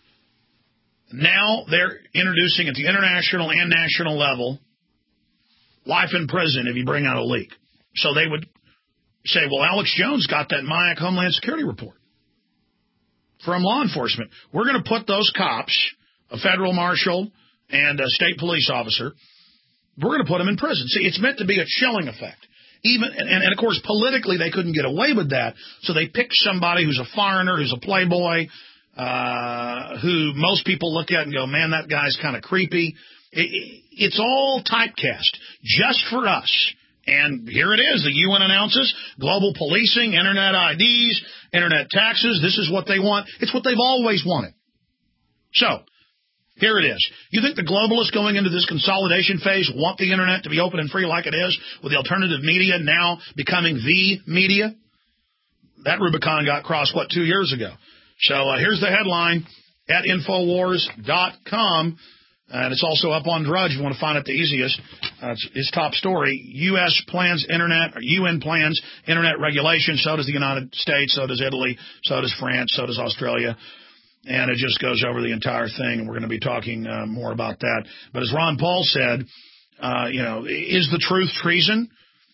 Now they're introducing at the international and national level life in prison if you bring out a leak. So they would say, well, Alex Jones got that M I A C Homeland Security report from law enforcement. We're going to put those cops, a federal marshal and a state police officer, we're going to put them in prison. See, it's meant to be a chilling effect. Even and, and, of course, politically, they couldn't get away with that, so they picked somebody who's a foreigner, who's a playboy, uh, who most people look at and go, man, that guy's kind of creepy. It, it, it's all typecast just for us. And here it is. The U N announces global policing, Internet I Ds, Internet taxes. This is what they want. It's what they've always wanted. So, here it is. You think the globalists going into this consolidation phase want the Internet to be open and free like it is, with the alternative media now becoming the media? That Rubicon got crossed, what, two years ago. So uh, here's the headline at Infowars dot com. And it's also up on Drudge if you want to find it the easiest. Uh, it's his top story. U S plans Internet, or U N plans Internet regulation. So does the United States. So does Italy. So does France. So does Australia. And it just goes over the entire thing. And we're going to be talking uh, more about that. But as Ron Paul said, uh, you know, is the truth treason?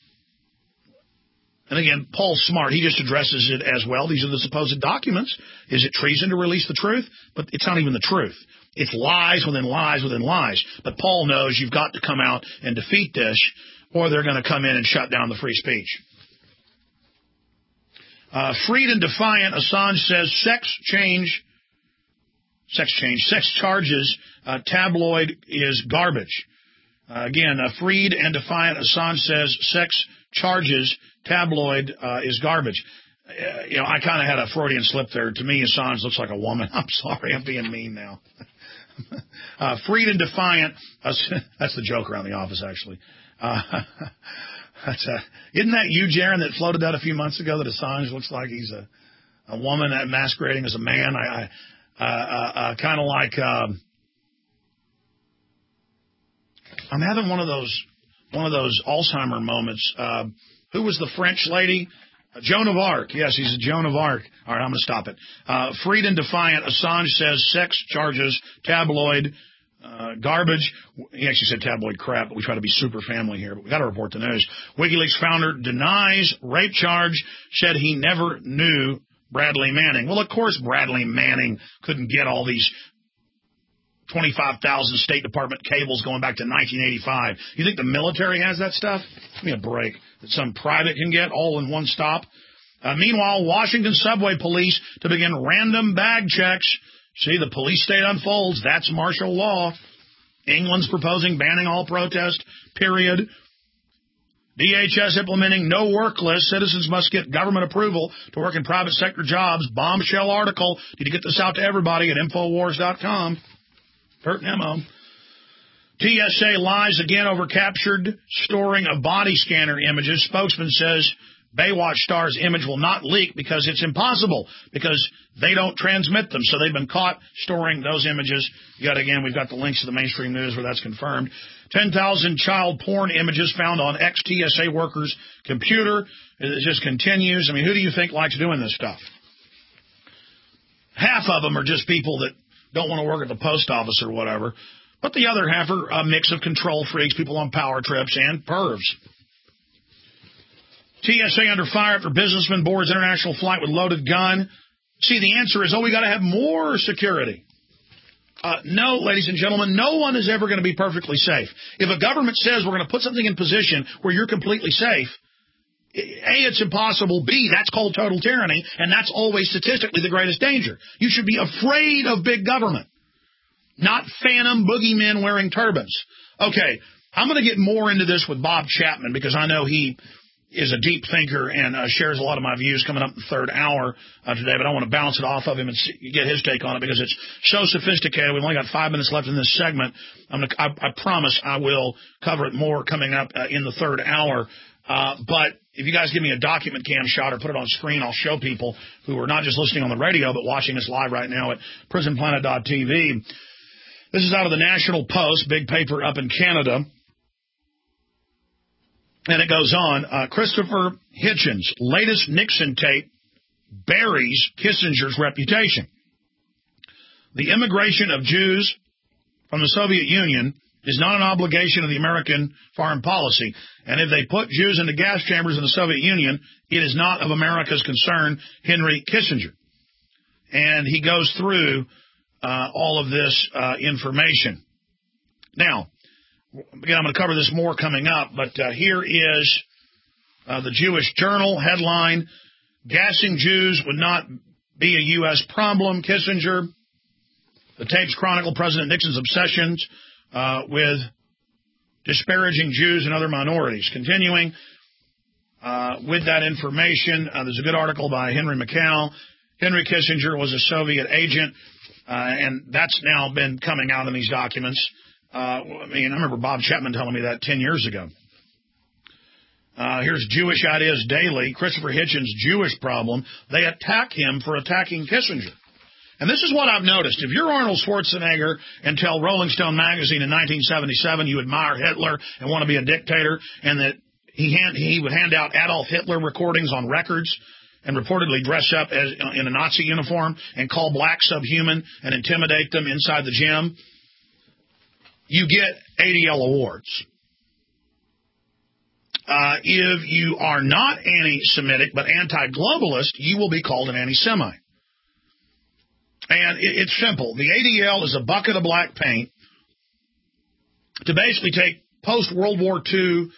And again, Paul's smart. He just addresses it as well. These are the supposed documents. Is it treason to release the truth? But it's not even the truth. It's lies within lies within lies. But Paul knows you've got to come out and defeat this, or they're going to come in and shut down the free speech. Uh, freed and defiant, Assange says sex change, sex change, sex charges, uh, tabloid is garbage. Uh, again, uh, freed and defiant, Assange says sex charges, tabloid uh, is garbage. Uh, you know, I kind of had a Freudian slip there. To me, Assange looks like a woman. I'm sorry, I'm being mean now. uh, freed and defiant, uh, that's the joke around the office, actually. Uh, that's a, isn't that you, Jaron, that floated that a few months ago, that Assange looks like he's a, a woman masquerading as a man? I, I uh, uh, uh, kind of like, um, I'm having one of those, one of those Alzheimer moments. Uh, who was the French lady? Joan of Arc. Yes, he's a Joan of Arc. All right, I'm going to stop it. Uh, freed and defiant, Assange says sex charges, tabloid, uh, garbage. He actually said tabloid crap, but we try to be super family here. But we got to report the news. WikiLeaks founder denies rape charge, said he never knew Bradley Manning. Well, of course Bradley Manning couldn't get all these twenty-five thousand State Department cables going back to nineteen eighty-five. You think the military has that stuff? Give me a break. That some private can get all in one stop. Uh, meanwhile, Washington subway police to begin random bag checks. See, the police state unfolds. That's martial law. England's proposing banning all protest, period. D H S implementing no work list. Citizens must get government approval to work in private sector jobs. Bombshell article. Need to get this out to everybody at Infowars dot com. Kurt Nemo. T S A lies again over captured storing of body scanner images. Spokesman says Baywatch star's image will not leak because it's impossible, because they don't transmit them. So they've been caught storing those images. Yet again, we've got the links to the mainstream news where that's confirmed. ten thousand child porn images found on ex-T S A workers' computer. It just continues. I mean, who do you think likes doing this stuff? Half of them are just people that don't want to work at the post office or whatever. But the other half are a mix of control freaks, people on power trips, and pervs. T S A under fire after businessman boards international flight with loaded gun. See, the answer is, oh, we got to have more security. Uh, no, ladies and gentlemen, no one is ever going to be perfectly safe. If a government says we're going to put something in position where you're completely safe, A, it's impossible. B, that's called total tyranny, and that's always statistically the greatest danger. You should be afraid of big government, not phantom boogeymen wearing turbans. Okay, I'm going to get more into this with Bob Chapman because I know he is a deep thinker and uh, shares a lot of my views coming up in the third hour uh, today, but I want to bounce it off of him and see, get his take on it because it's so sophisticated. We've only got five minutes left in this segment. I'm gonna, I, I promise I will cover it more coming up uh, in the third hour. Uh, but if you guys give me a document cam shot or put it on screen, I'll show people who are not just listening on the radio but watching us live right now at prison planet dot t v. This is out of the National Post, big paper up in Canada. And it goes on, uh, Christopher Hitchens' latest Nixon tape buries Kissinger's reputation. The immigration of Jews from the Soviet Union is not an obligation of the American foreign policy. And if they put Jews into gas chambers in the Soviet Union, it is not of America's concern, Henry Kissinger. And he goes through uh, all of this uh, information. Now, again, I'm going to cover this more coming up, but uh, here is uh, the Jewish Journal headline, Gassing Jews would not be a U S problem, Kissinger. The tapes chronicle President Nixon's obsessions uh, with disparaging Jews and other minorities. Continuing uh, with that information, uh, there's a good article by Henry McCall. Henry Kissinger was a Soviet agent, uh, and that's now been coming out in these documents. Uh, I mean, I remember Bob Chapman telling me that ten years ago. Uh, here's Jewish Ideas Daily. Christopher Hitchens' Jewish problem. They attack him for attacking Kissinger. And this is what I've noticed. If you're Arnold Schwarzenegger and tell Rolling Stone magazine in nineteen seventy-seven you admire Hitler and want to be a dictator, and that he hand, he would hand out Adolf Hitler recordings on records and reportedly dress up as in a Nazi uniform and call blacks subhuman and intimidate them inside the gym, you get A D L awards. Uh, if you are not anti-Semitic but anti-globalist, you will be called an anti-Semite. And it, it's simple. The A D L is a bucket of black paint to basically take post-World War Two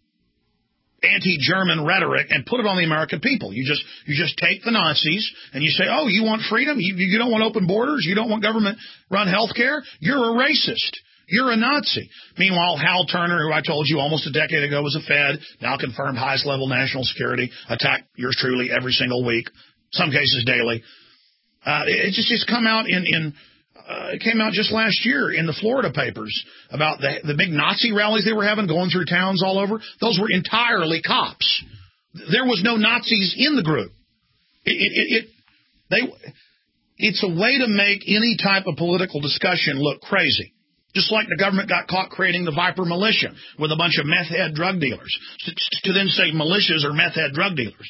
anti-German rhetoric and put it on the American people. You just you just take the Nazis and you say, oh, you want freedom? You, you don't want open borders? You don't want government-run health care? You're a racist. You're a Nazi. Meanwhile, Hal Turner, who I told you almost a decade ago was a Fed, now confirmed highest level national security, attacked yours truly every single week, some cases daily. Uh, it just it's come out in, in uh, it came out just last year in the Florida papers about the, the big Nazi rallies they were having going through towns all over. Those were entirely cops. There was no Nazis in the group. It, it, it, they, it's a way to make any type of political discussion look crazy. Just like the government got caught creating the Viper militia with a bunch of meth head drug dealers, to, to then say militias are meth head drug dealers.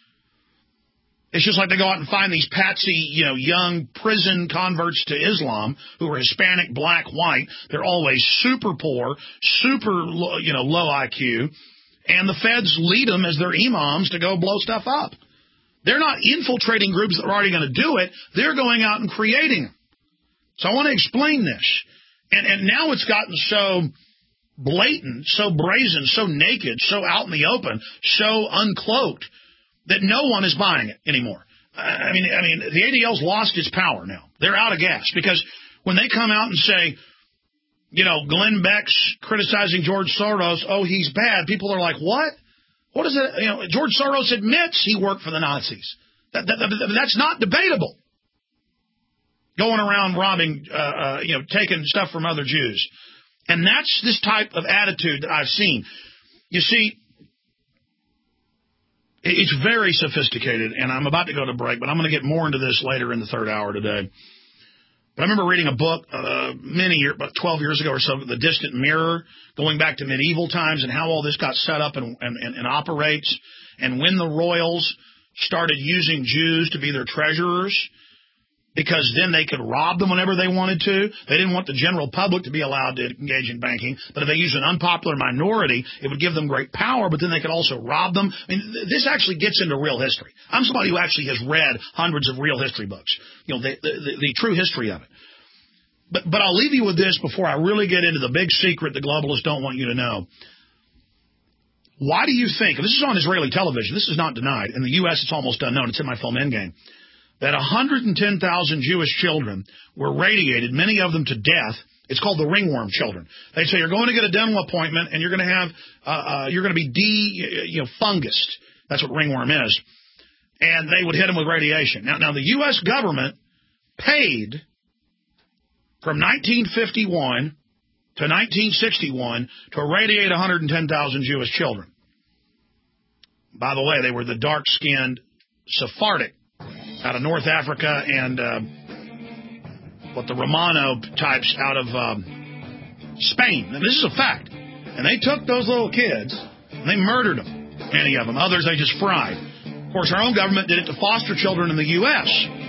It's just like they go out and find these patsy, you know, young prison converts to Islam who are Hispanic, black, white. They're always super poor, super, you know, low I Q, and the feds lead them as their imams to go blow stuff up. They're not infiltrating groups that are already going to do it. They're going out and creating them. So I want to explain this. And, and now it's gotten so blatant, so brazen, so naked, so out in the open, so uncloaked that no one is buying it anymore. I mean, I mean, the A D L's lost its power now. They're out of gas because when they come out and say, you know, Glenn Beck's criticizing George Soros, oh, he's bad, people are like, what? What is it? You know, George Soros admits he worked for the Nazis. That, that, that, that's not debatable. Going around robbing, uh, uh, you know, taking stuff from other Jews. And that's this type of attitude that I've seen. You see, it's very sophisticated, and I'm about to go to break, but I'm going to get more into this later in the third hour today. But I remember reading a book uh, many years, about twelve years ago or so, The Distant Mirror, going back to medieval times and how all this got set up and, and, and, and operates. And when the royals started using Jews to be their treasurers, because then they could rob them whenever they wanted to. They didn't want the general public to be allowed to engage in banking, but if they used an unpopular minority, it would give them great power, but then they could also rob them. I mean, th- this actually gets into real history. I'm somebody who actually has read hundreds of real history books, you know, the, the, the, the true history of it. But, but I'll leave you with this before I really get into the big secret the globalists don't want you to know. Why do you think, and this is on Israeli television, this is not denied, in the U S it's almost unknown, it's in my film Endgame, that one hundred ten thousand Jewish children were radiated, many of them to death. It's called the ringworm children. They say you're going to get a dental appointment and you're going to have, uh, uh, you're going to be de, you know, fungused. That's what ringworm is. And they would hit them with radiation. Now, now the U S government paid from nineteen fifty-one to nineteen sixty-one to irradiate one hundred ten thousand Jewish children. By the way, they were the dark-skinned Sephardic out of North Africa and uh, what the Romano types out of um, Spain. And this is a fact. And they took those little kids and they murdered them, many of them. Others they just fried. Of course, our own government did it to foster children in the U S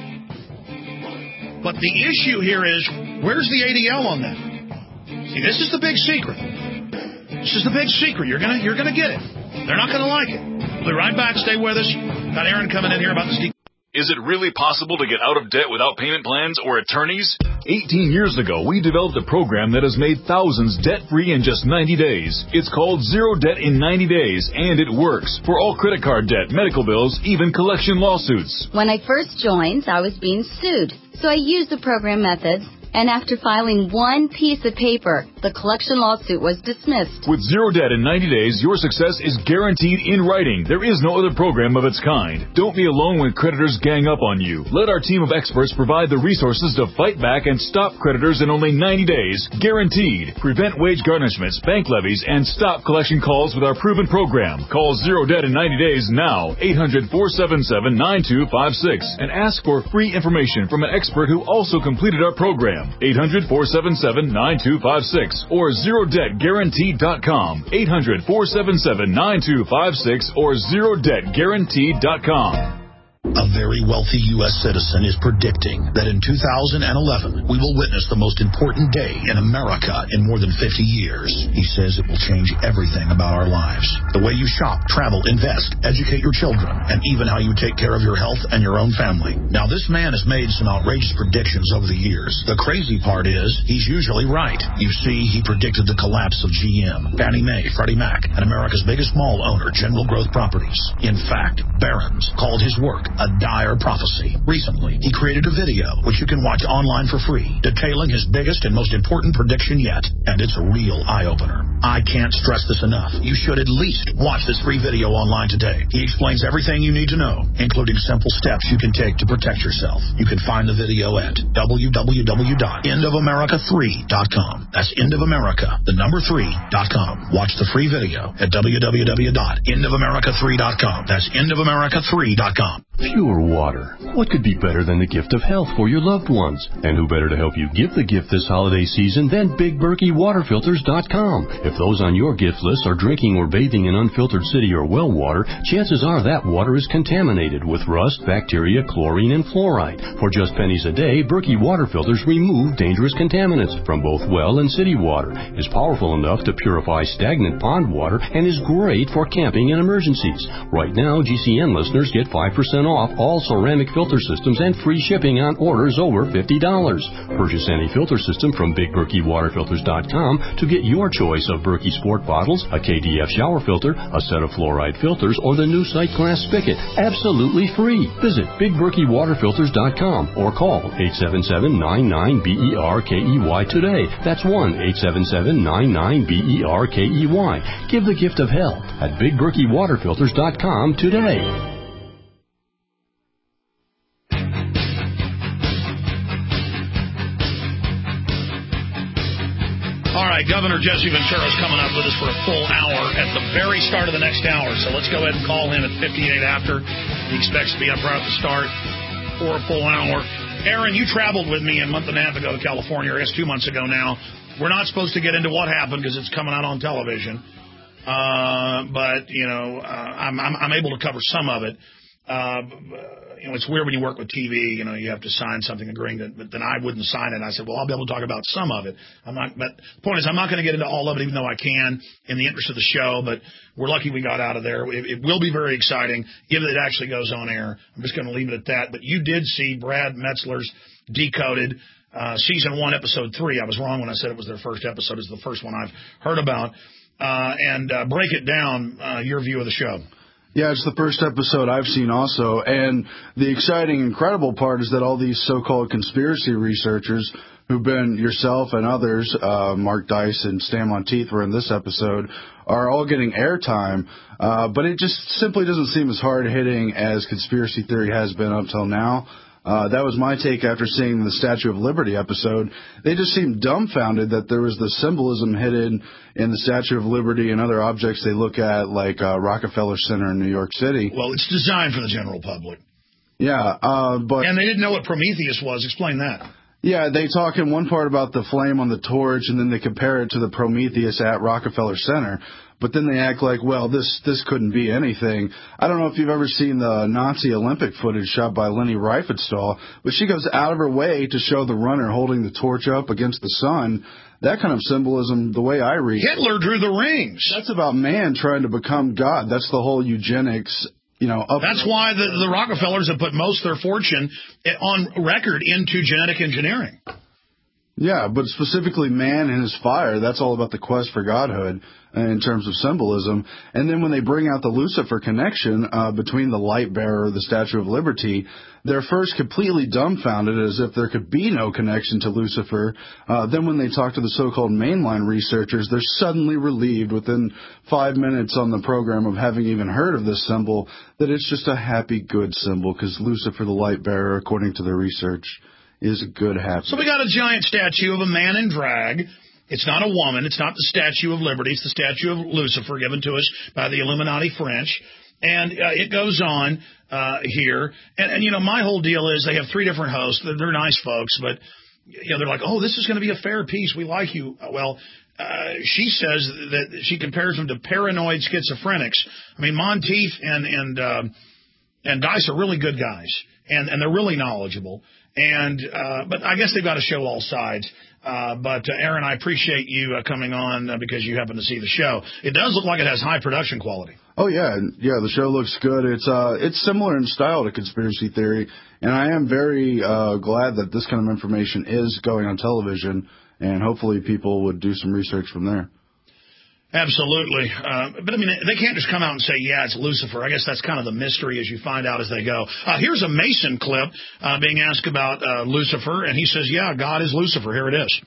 But the issue here is, where's the A D L on that? See, this is the big secret. This is the big secret. You're gonna, you're gonna get it. They're not gonna like it. We'll be right back. Stay with us. Got Aaron coming in here about this. Is it really possible to get out of debt without payment plans or attorneys? eighteen years ago, we developed a program that has made thousands debt-free in just ninety days. It's called Zero Debt in ninety days, and it works for all credit card debt, medical bills, even collection lawsuits. When I first joined, I was being sued, so I used the program methods. And after filing one piece of paper, the collection lawsuit was dismissed. With Zero Debt in ninety days, your success is guaranteed in writing. There is no other program of its kind. Don't be alone when creditors gang up on you. Let our team of experts provide the resources to fight back and stop creditors in only ninety days. Guaranteed. Prevent wage garnishments, bank levies, and stop collection calls with our proven program. Call Zero Debt in ninety days now, eight hundred, four seven seven, nine two five six, and ask for free information from an expert who also completed our program. eight hundred, four seven seven, nine two five six or zero debt guaranteed dot com. eight hundred, four seven seven, nine two five six or zero debt guaranteed dot com. A very wealthy U S citizen is predicting that in two thousand eleven, we will witness the most important day in America in more than fifty years. He says it will change everything about our lives. The way you shop, travel, invest, educate your children, and even how you take care of your health and your own family. Now, this man has made some outrageous predictions over the years. The crazy part is, he's usually right. You see, he predicted the collapse of G M, Fannie Mae, Freddie Mac, and America's biggest mall owner, General Growth Properties. In fact, Barron's called his work a dire prophecy. Recently, he created a video, which you can watch online for free, detailing his biggest and most important prediction yet, and it's a real eye-opener. I can't stress this enough. You should at least watch this free video online today. He explains everything you need to know, including simple steps you can take to protect yourself. You can find the video at w w w dot end of america three dot com. That's end of america, the number three dot com. Watch the free video at w w w dot end of america three dot com. That's end of america three dot com. Pure water. What could be better than the gift of health for your loved ones? And who better to help you give the gift this holiday season than Big Berkey Water Filters dot com? If those on your gift list are drinking or bathing in unfiltered city or well water, chances are that water is contaminated with rust, bacteria, chlorine, and fluoride. For just pennies a day, Berkey Water Filters remove dangerous contaminants from both well and city water, is powerful enough to purify stagnant pond water, and is great for camping and emergencies. Right now, G C N listeners get five percent off all ceramic filter systems and free shipping on orders over fifty dollars. Purchase any filter system from Big Berkey Water Filters dot com to get your choice of Berkey Sport bottles, a K D F shower filter, a set of fluoride filters, or the new sight glass spigot. Absolutely free. Visit Big Berkey Water Filters dot com or call eight seven seven, nine nine, B E R K E Y today. That's one eight seven seven, nine nine, B E R K E Y. Give the gift of health at Big Berkey Water Filters dot com today. All right, Governor Jesse Ventura is coming up with us for a full hour at the very start of the next hour. So let's go ahead and call him at fifty-eight after. He expects to be up right at the start for a full hour. Aaron, you traveled with me a month and a half ago to California, or I guess two months ago now. We're not supposed to get into what happened because it's coming out on television. Uh, but, you know, uh, I'm, I'm, I'm able to cover some of it. Uh, you know, it's weird when you work with T V, you know, you have to sign something agreeing to, but then I wouldn't sign it. I said, well, I'll be able to talk about some of it. I'm not, but the point is, I'm not going to get into all of it, even though I can in the interest of the show, but we're lucky we got out of there. It, it will be very exciting if it actually goes on air. I'm just going to leave it at that. But you did see Brad Metzler's Decoded, uh, season one, episode three. I was wrong when I said it was their first episode. It's the first one I've heard about. Uh, and, uh, break it down, uh, your view of the show. Yeah, it's the first episode I've seen also, and the exciting, incredible part is that all these so-called conspiracy researchers who've been yourself and others, uh, Mark Dice and Stan Monteith were in this episode, are all getting airtime, uh, but it just simply doesn't seem as hard-hitting as conspiracy theory has been up till now. Uh, that was my take after seeing the Statue of Liberty episode. They just seemed dumbfounded that there was the symbolism hidden in the Statue of Liberty and other objects they look at, like uh, Rockefeller Center in New York City. Well, it's designed for the general public. Yeah, uh, but... And they didn't know what Prometheus was. Explain that. Yeah, they talk in one part about the flame on the torch, and then they compare it to the Prometheus at Rockefeller Center. But then they act like, well, this this couldn't be anything. I don't know if you've ever seen the Nazi Olympic footage shot by Leni Riefenstahl, but she goes out of her way to show the runner holding the torch up against the sun. That kind of symbolism, the way I read it. Hitler drew the rings. That's about man trying to become God. That's the whole eugenics, you know. Up That's why the, the Rockefellers have put most of their fortune on record into genetic engineering. Yeah, but specifically man and his fire, that's all about the quest for godhood in terms of symbolism. And then when they bring out the Lucifer connection uh, between the light bearer, the Statue of Liberty, they're first completely dumbfounded as if there could be no connection to Lucifer. Uh, then when they talk to the so-called mainline researchers, they're suddenly relieved within five minutes on the program of having even heard of this symbol that it's just a happy, good symbol because Lucifer, the light bearer, according to their research, is a good happy. So we got a giant statue of a man in drag. It's not a woman. It's not the Statue of Liberty. It's the statue of Lucifer given to us by the Illuminati French. And uh, it goes on uh, here. And, and, you know, my whole deal is they have three different hosts. They're, they're nice folks, but, you know, they're like, oh, this is going to be a fair piece. We like you. Well, uh, she says that she compares them to paranoid schizophrenics. I mean, Monteith and, and, uh, and Dice are really good guys. And, and they're really knowledgeable. And, uh, but I guess they've got to show all sides. Uh, but, uh, Aaron, I appreciate you uh, coming on uh, because you happen to see the show. It does look like it has high production quality. Oh, yeah. Yeah, the show looks good. It's, uh, it's similar in style to conspiracy theory. And I am very, uh, glad that this kind of information is going on television. And hopefully people would do some research from there. Absolutely. Uh, but, I mean, they can't just come out and say, yeah, it's Lucifer. I guess that's kind of the mystery as you find out as they go. Uh, here's a Mason clip uh, being asked about uh, Lucifer, and he says, yeah, God is Lucifer. Here it is.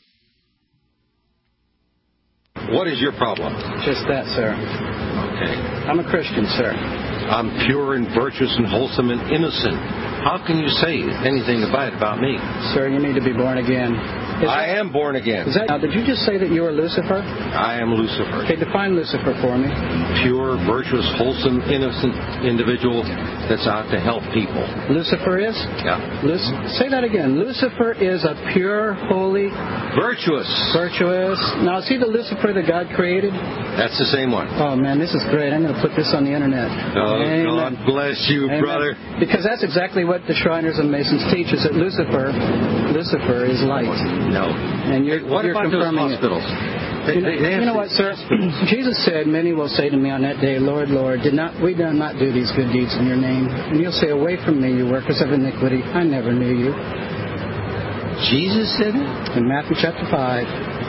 What is your problem? Just that, sir. Okay. I'm a Christian, sir. I'm pure and virtuous and wholesome and innocent. How can you say anything about it about me? Sir, you need to be born again. Is I that, am born again. Is that, now, did you just say that you are Lucifer? I am Lucifer. Okay, define Lucifer for me. Pure, virtuous, wholesome, innocent individual that's out to help people. Lucifer is? Yeah. Luc- say that again. Lucifer is a pure, holy... Virtuous. Virtuous. Now, is he the Lucifer that God created? That's the same one. Oh, man, this is great. I'm going to put this on the internet. Oh, Amen. God bless you, Amen. brother. Because that's exactly what the Shriners and Masons teach, is that Lucifer, Lucifer is light. No. And you're, what you're about those confirming hospitals? It. They, You know, they, they you know what, sir? Jesus said, many will say to me on that day, Lord, Lord, did not we did not do these good deeds in your name? And you'll say, away from me, you workers of iniquity. I never knew you. Jesus said it? In Matthew chapter five.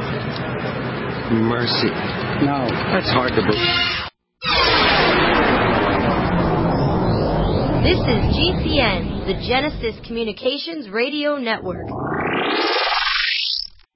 Mercy. No. That's hard to believe. This is G C N, the Genesis Communications Radio Network.